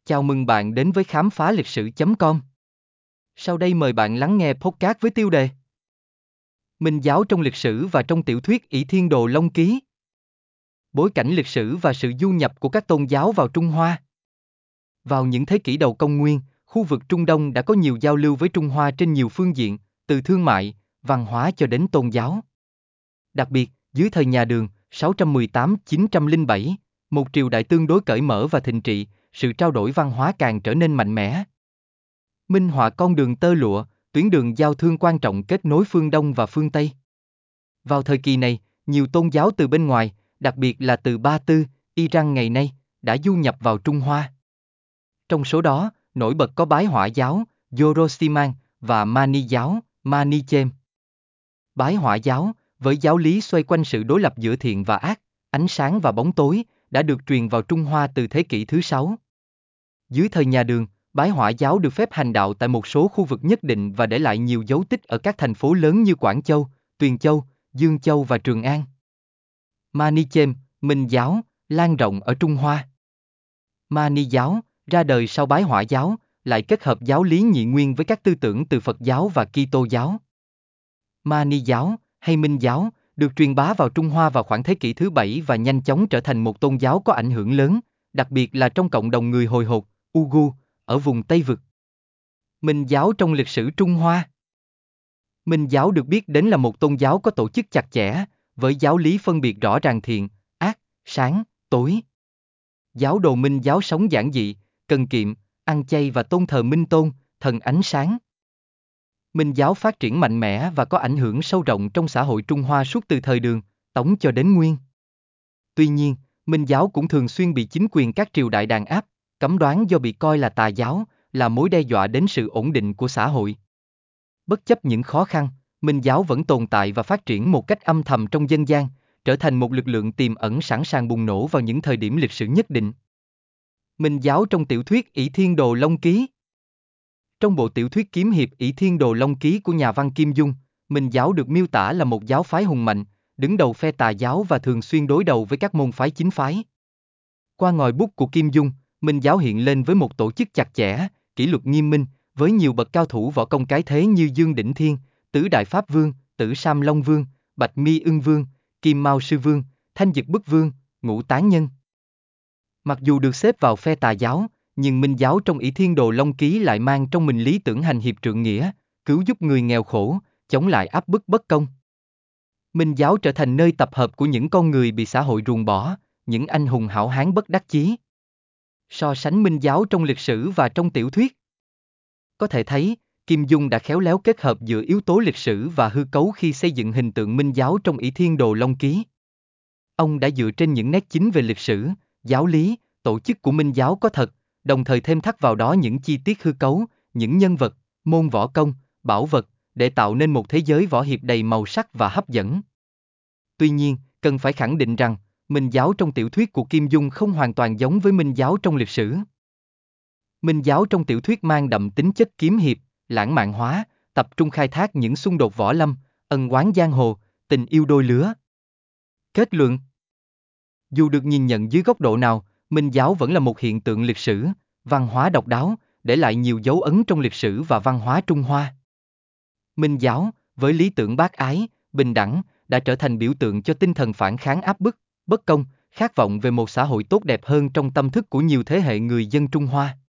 Chào mừng bạn đến với khám phá lịch sử.com. Sau đây mời bạn lắng nghe podcast với tiêu đề Minh giáo trong lịch sử và trong tiểu thuyết Ỷ Thiên Đồ Long Ký. Bối cảnh lịch sử và sự du nhập của các tôn giáo vào Trung Hoa. Vào những thế kỷ đầu công nguyên, khu vực Trung Đông đã có nhiều giao lưu với Trung Hoa trên nhiều phương diện, từ thương mại, văn hóa cho đến tôn giáo. Đặc biệt, dưới thời nhà Đường, 618-907, một triều đại tương đối cởi mở và thịnh trị, sự trao đổi văn hóa càng trở nên mạnh mẽ. Minh họa con đường tơ lụa, tuyến đường giao thương quan trọng kết nối phương Đông và phương Tây. Vào thời kỳ này, nhiều tôn giáo từ bên ngoài, đặc biệt là từ Ba Tư, Iran ngày nay, đã du nhập vào Trung Hoa. Trong số đó, nổi bật có Bái Hỏa giáo, Zoroastrian và Mani giáo, Manichem. Bái Hỏa giáo, với giáo lý xoay quanh sự đối lập giữa thiện và ác, ánh sáng và bóng tối, đã được truyền vào Trung Hoa từ thế kỷ thứ 6. Dưới thời nhà Đường, Bái Hỏa giáo được phép hành đạo tại một số khu vực nhất định và để lại nhiều dấu tích ở các thành phố lớn như Quảng Châu, Tuyền Châu, Dương Châu và Trường An. Manichem, Minh giáo, lan rộng ở Trung Hoa. Mani giáo, ra đời sau Bái Hỏa giáo, lại kết hợp giáo lý nhị nguyên với các tư tưởng từ Phật giáo và Kitô giáo. Mani giáo, hay Minh giáo, được truyền bá vào Trung Hoa vào khoảng thế kỷ thứ 7 và nhanh chóng trở thành một tôn giáo có ảnh hưởng lớn, đặc biệt là trong cộng đồng người Hồi hột, Uighur, ở vùng Tây Vực. Minh giáo trong lịch sử Trung Hoa. Minh giáo được biết đến là một tôn giáo có tổ chức chặt chẽ, với giáo lý phân biệt rõ ràng thiện, ác, sáng, tối. Giáo đồ Minh giáo sống giản dị, cần kiệm, ăn chay và tôn thờ Minh Tôn, thần ánh sáng. Minh giáo phát triển mạnh mẽ và có ảnh hưởng sâu rộng trong xã hội Trung Hoa suốt từ thời Đường, Tống cho đến Nguyên. Tuy nhiên, Minh giáo cũng thường xuyên bị chính quyền các triều đại đàn áp, cấm đoán do bị coi là tà giáo, là mối đe dọa đến sự ổn định của xã hội. Bất chấp những khó khăn, Minh giáo vẫn tồn tại và phát triển một cách âm thầm trong dân gian, trở thành một lực lượng tiềm ẩn sẵn sàng bùng nổ vào những thời điểm lịch sử nhất định. Minh giáo trong tiểu thuyết Ỷ Thiên Đồ Long Ký. Trong bộ tiểu thuyết kiếm hiệp Ỷ Thiên Đồ Long Ký của nhà văn Kim Dung, Minh giáo được miêu tả là một giáo phái hùng mạnh, đứng đầu phe tà giáo và thường xuyên đối đầu với các môn phái chính phái. Qua ngòi bút của Kim Dung, Minh giáo hiện lên với một tổ chức chặt chẽ, kỷ luật nghiêm minh, với nhiều bậc cao thủ võ công cái thế như Dương Đỉnh Thiên, Tứ Đại Pháp Vương, Tử Sam Long Vương, Bạch Mi Ưng Vương, Kim Mao Sư Vương, Thanh Dực Bức Vương, Ngũ Tán Nhân. Mặc dù được xếp vào phe tà giáo, nhưng Minh giáo trong Ỷ Thiên Đồ Long Ký lại mang trong mình lý tưởng hành hiệp trượng nghĩa, cứu giúp người nghèo khổ, chống lại áp bức bất công. Minh giáo trở thành nơi tập hợp của những con người bị xã hội ruồng bỏ, những anh hùng hảo hán bất đắc chí. So sánh Minh giáo trong lịch sử và trong tiểu thuyết. Có thể thấy, Kim Dung đã khéo léo kết hợp giữa yếu tố lịch sử và hư cấu khi xây dựng hình tượng Minh giáo trong Ỷ Thiên Đồ Long Ký. Ông đã dựa trên những nét chính về lịch sử, giáo lý, tổ chức của Minh giáo có thật, đồng thời thêm thắt vào đó những chi tiết hư cấu, những nhân vật, môn võ công, bảo vật, để tạo nên một thế giới võ hiệp đầy màu sắc và hấp dẫn. Tuy nhiên, cần phải khẳng định rằng, Minh giáo trong tiểu thuyết của Kim Dung không hoàn toàn giống với Minh giáo trong lịch sử. Minh giáo trong tiểu thuyết mang đậm tính chất kiếm hiệp, lãng mạn hóa, tập trung khai thác những xung đột võ lâm, ân oán giang hồ, tình yêu đôi lứa. Kết luận: dù được nhìn nhận dưới góc độ nào, Minh giáo vẫn là một hiện tượng lịch sử, văn hóa độc đáo, để lại nhiều dấu ấn trong lịch sử và văn hóa Trung Hoa. Minh giáo, với lý tưởng bác ái, bình đẳng, đã trở thành biểu tượng cho tinh thần phản kháng áp bức, bất công, khát vọng về một xã hội tốt đẹp hơn trong tâm thức của nhiều thế hệ người dân Trung Hoa.